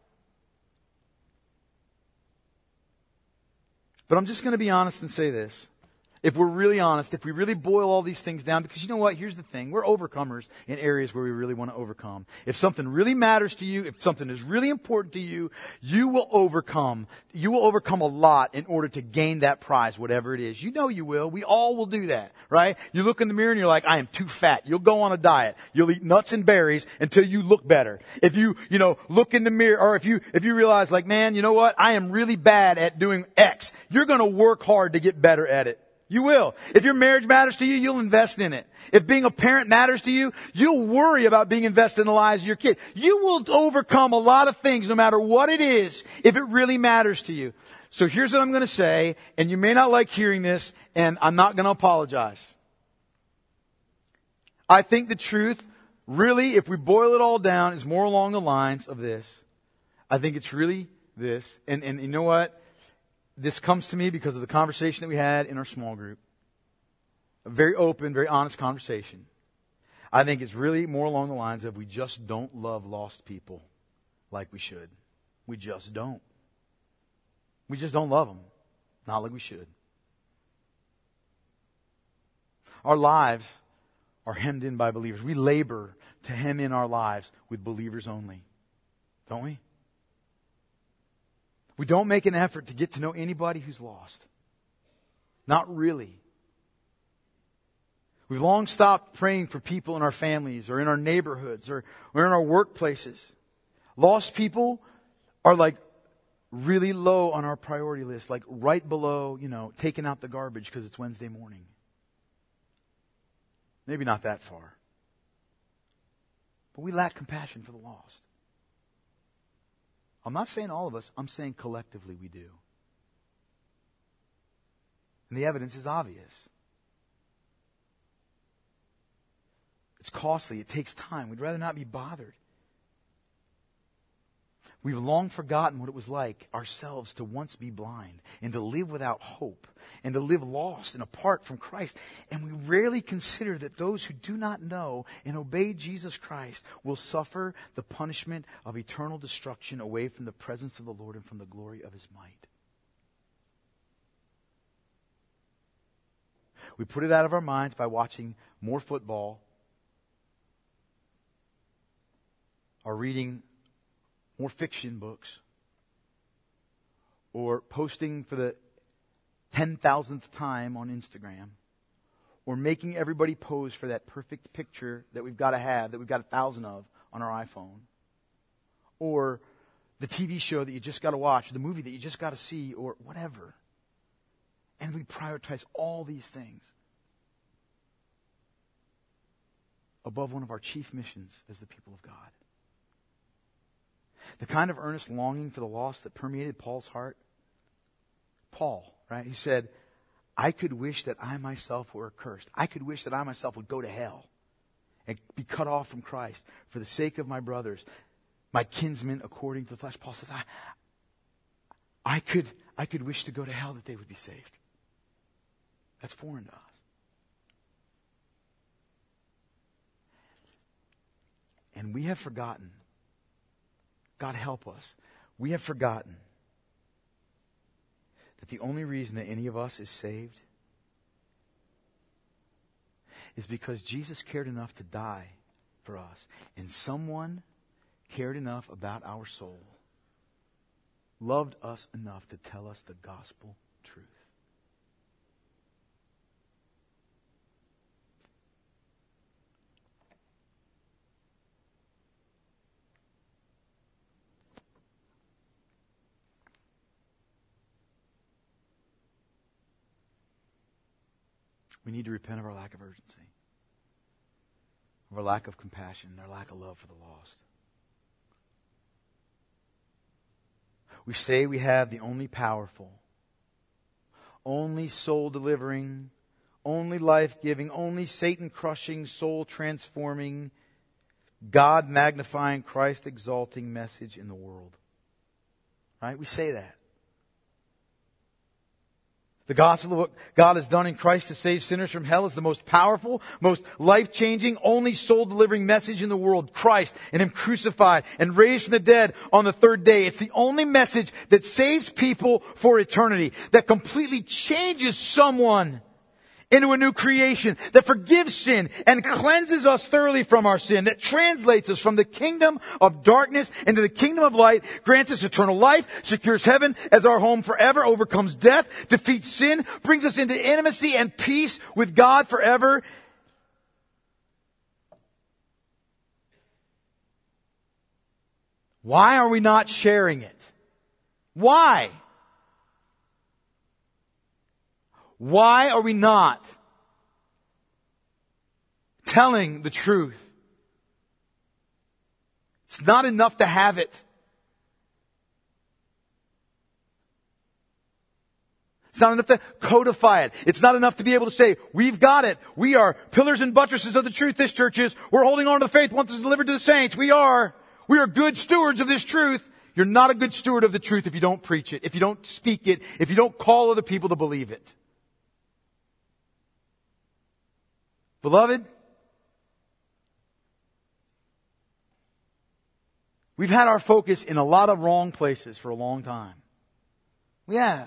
S1: But I'm just going to be honest and say this. If we're really honest, if we really boil all these things down, because you know what? Here's the thing. We're overcomers in areas where we really want to overcome. If something really matters to you, if something is really important to you, you will overcome. You will overcome a lot in order to gain that prize, whatever it is. You know you will. We all will do that, right? You look in the mirror and you're like, I am too fat. You'll go on a diet. You'll eat nuts and berries until you look better. If you, you know, look in the mirror, or if you, if you realize like, man, you know what? I am really bad at doing X. You're going to work hard to get better at it. You will. If your marriage matters to you, you'll invest in it. If being a parent matters to you, you'll worry about being invested in the lives of your kids. You will overcome a lot of things no matter what it is if it really matters to you. So here's what I'm going to say, and you may not like hearing this, and I'm not going to apologize. I think the truth, really, if we boil it all down, is more along the lines of this. I think it's really this. And, and you know what? This comes to me because of the conversation that we had in our small group. A very open, very honest conversation. I think it's really more along the lines of we just don't love lost people like we should. We just don't. We just don't love them. Not like we should. Our lives are hemmed in by believers. We labor to hem in our lives with believers only. Don't we? We don't make an effort to get to know anybody who's lost. Not really. We've long stopped praying for people in our families or in our neighborhoods or, or in our workplaces. Lost people are like really low on our priority list, like right below, you know, taking out the garbage because it's Wednesday morning. Maybe not that far. But we lack compassion for the lost. I'm not saying all of us, I'm saying collectively we do. And the evidence is obvious. It's costly, it takes time. We'd rather not be bothered. We've long forgotten what it was like ourselves to once be blind and to live without hope and to live lost and apart from Christ. And we rarely consider that those who do not know and obey Jesus Christ will suffer the punishment of eternal destruction away from the presence of the Lord and from the glory of His might. We put it out of our minds by watching more football or reading more fiction books, or posting for the ten thousandth time on Instagram, or making everybody pose for that perfect picture that we've got to have, that we've got a thousand of on our iPhone, or the T V show that you just got to watch, the movie that you just got to see, or whatever. And we prioritize all these things above one of our chief missions as the people of God. The kind of earnest longing for the lost that permeated Paul's heart. Paul, right? He said, I could wish that I myself were accursed. I could wish that I myself would go to hell and be cut off from Christ for the sake of my brothers, my kinsmen according to the flesh. Paul says, I, I could, I could wish to go to hell that they would be saved. That's foreign to us. And we have forgotten. God help us. We have forgotten that the only reason that any of us is saved is because Jesus cared enough to die for us. And someone cared enough about our soul, loved us enough to tell us the gospel truth. We need to repent of our lack of urgency, of our lack of compassion, and our lack of love for the lost. We say we have the only powerful, only soul-delivering, only life-giving, only Satan-crushing, soul-transforming, God-magnifying, Christ-exalting message in the world. Right? We say that. The gospel of what God has done in Christ to save sinners from hell is the most powerful, most life-changing, only soul-delivering message in the world. Christ and Him crucified and raised from the dead on the third day. It's the only message that saves people for eternity, that completely changes someone into a new creation, that forgives sin and cleanses us thoroughly from our sin, that translates us from the kingdom of darkness into the kingdom of light, grants us eternal life, secures heaven as our home forever, overcomes death, defeats sin, brings us into intimacy and peace with God forever. Why are we not sharing it? Why? Why are we not telling the truth? It's not enough to have it. It's not enough to codify it. It's not enough to be able to say, we've got it. We are pillars and buttresses of the truth. This church is. We're holding on to the faith once it's delivered to the saints. We are. We are good stewards of this truth. You're not a good steward of the truth if you don't preach it, if you don't speak it, if you don't call other people to believe it. Beloved, we've had our focus in a lot of wrong places for a long time. We have.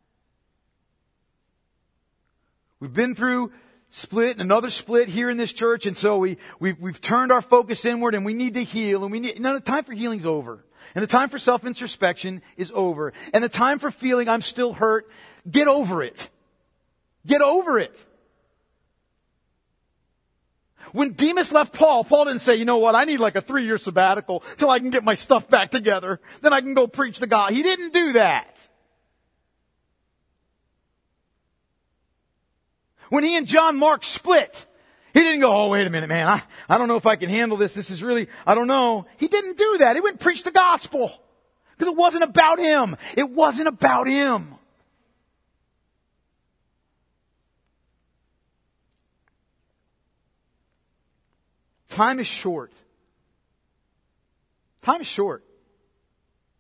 S1: We've been through split and another split here in this church, and so we, we've, we've turned our focus inward, and we need to heal, and we need, no, the time for healing's over. And the time for self-introspection is over. And the time for feeling I'm still hurt, get over it. Get over it. When Demas left Paul, Paul didn't say, you know what, I need like a three-year sabbatical till I can get my stuff back together. Then I can go preach the gospel. He didn't do that. When he and John Mark split, he didn't go, oh, wait a minute, man, I, I don't know if I can handle this. This is really, I don't know. He didn't do that. He went and preached the gospel. Because it wasn't about him. It wasn't about him. Time is short. Time is short.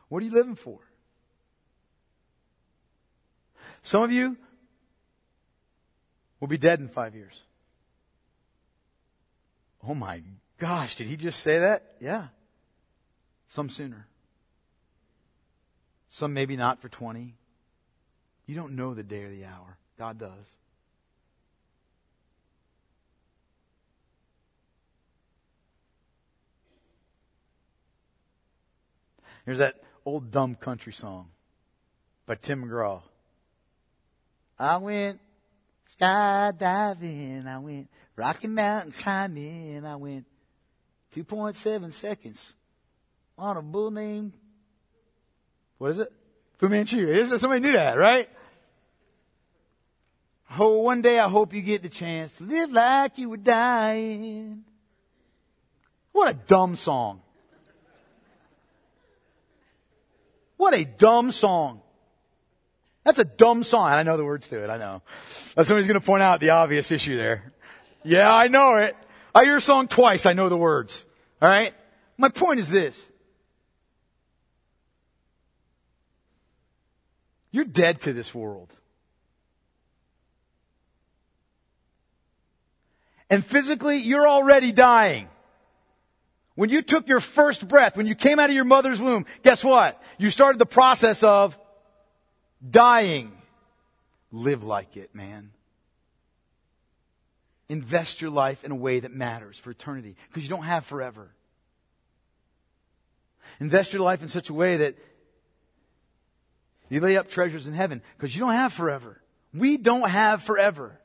S1: What are you living for? Some of you will be dead in five years. Oh my gosh, did he just say that? Yeah. Some sooner. Some maybe not for twenty. You don't know the day or the hour. God does. There's that old dumb country song by Tim McGraw. I went skydiving, I went Rocky Mountain climbing, I went two point seven seconds on a bull named, what is it? Fu Manchu. Somebody knew that, right? Oh, one day I hope you get the chance to live like you were dying. What a dumb song. What a dumb song. That's a dumb song. I know the words to it. I know. Somebody's going to point out the obvious issue there. Yeah, I know it. I hear a song twice. I know the words. All right? My point is this. You're dead to this world. And physically, you're already dying. When you took your first breath, when you came out of your mother's womb, guess what? You started the process of dying. Live like it, man. Invest your life in a way that matters for eternity, because you don't have forever. Invest your life in such a way that you lay up treasures in heaven, because you don't have forever. We don't have forever.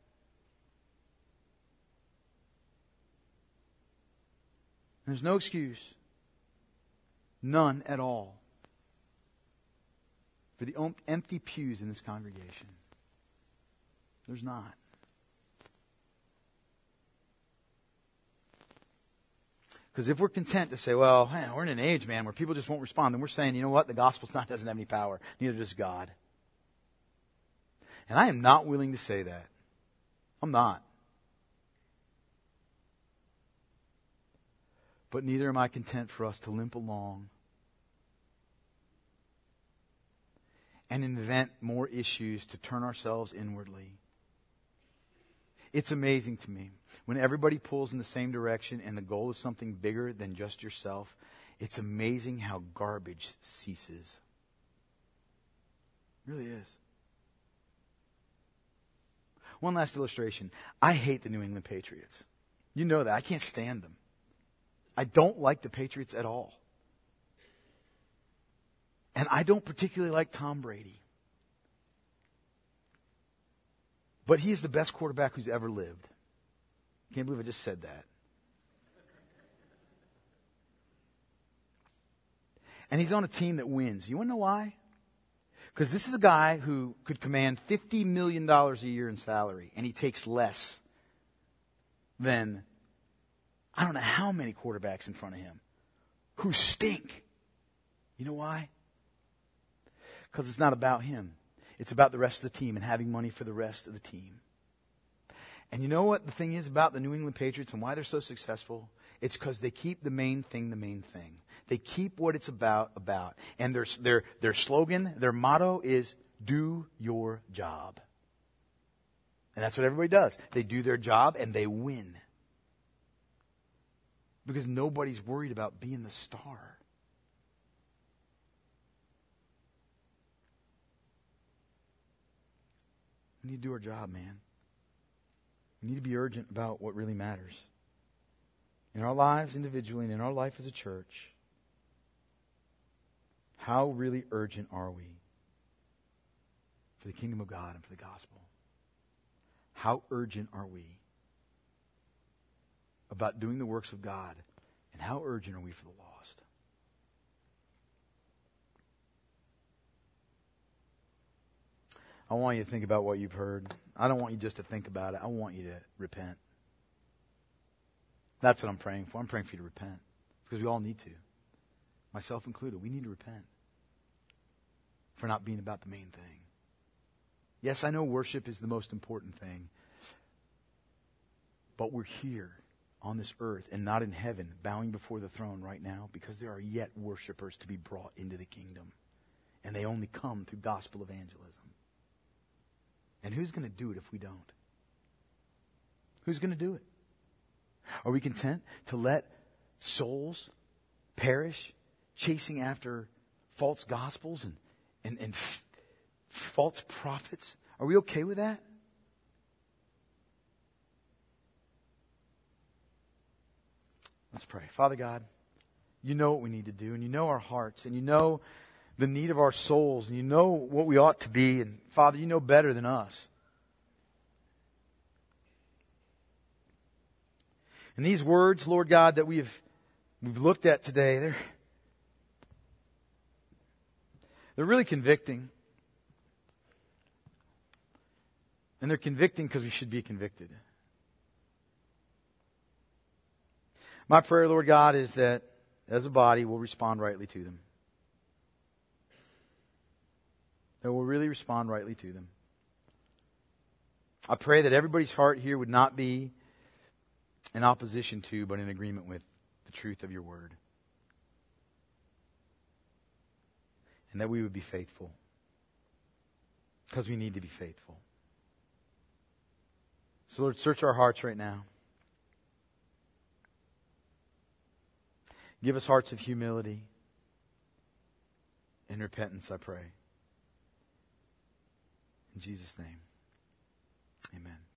S1: There's no excuse. None at all. For the empty pews in this congregation. There's not. Because if we're content to say, well, man, we're in an age, man, where people just won't respond, then we're saying, you know what? The gospel's not doesn't have any power. Neither does God. And I am not willing to say that. I'm not. But neither am I content for us to limp along and invent more issues to turn ourselves inwardly. It's amazing to me. When everybody pulls in the same direction and the goal is something bigger than just yourself, it's amazing how garbage ceases. It really is. One last illustration. I hate the New England Patriots. You know that. I can't stand them. I don't like the Patriots at all. And I don't particularly like Tom Brady. But he is the best quarterback who's ever lived. Can't believe I just said that. And he's on a team that wins. You want to know why? Because this is a guy who could command fifty million dollars a year in salary, and he takes less than I don't know how many quarterbacks in front of him who stink. You know why? Because it's not about him. It's about the rest of the team and having money for the rest of the team. And you know what the thing is about the New England Patriots and why they're so successful? It's because they keep the main thing the main thing. They keep what it's about about. And their, their, their slogan, their motto is, do your job. And that's what everybody does. They do their job and they win. Because nobody's worried about being the star. We need to do our job, man. We need to be urgent about what really matters. In our lives individually and in our life as a church. How really urgent are we for the kingdom of God and for the gospel? How urgent are we about doing the works of God, and how urgent are we for the lost? I want you to think about what you've heard. I don't want you just to think about it. I want you to repent. That's what I'm praying for. I'm praying for you to repent, because we all need to, myself included. We need to repent for not being about the main thing. Yes, I know worship is the most important thing, but we're here on this earth and not in heaven, bowing before the throne right now, because there are yet worshipers to be brought into the kingdom. And they only come through gospel evangelism. And who's going to do it if we don't? Who's going to do it? Are we content to let souls perish, chasing after false gospels and, and, and f- false prophets? Are we okay with that? Let's pray. Father God, you know what we need to do, and you know our hearts, and you know the need of our souls, and you know what we ought to be, and Father, you know better than us. And these words, Lord God, that we've we've looked at today, they're they're really convicting. And they're convicting because we should be convicted. My prayer, Lord God, is that as a body we'll respond rightly to them. That we'll really respond rightly to them. I pray that everybody's heart here would not be in opposition to, but in agreement with the truth of your word. And that we would be faithful. Because we need to be faithful. So Lord, search our hearts right now. Give us hearts of humility and repentance, I pray. In Jesus' name, amen.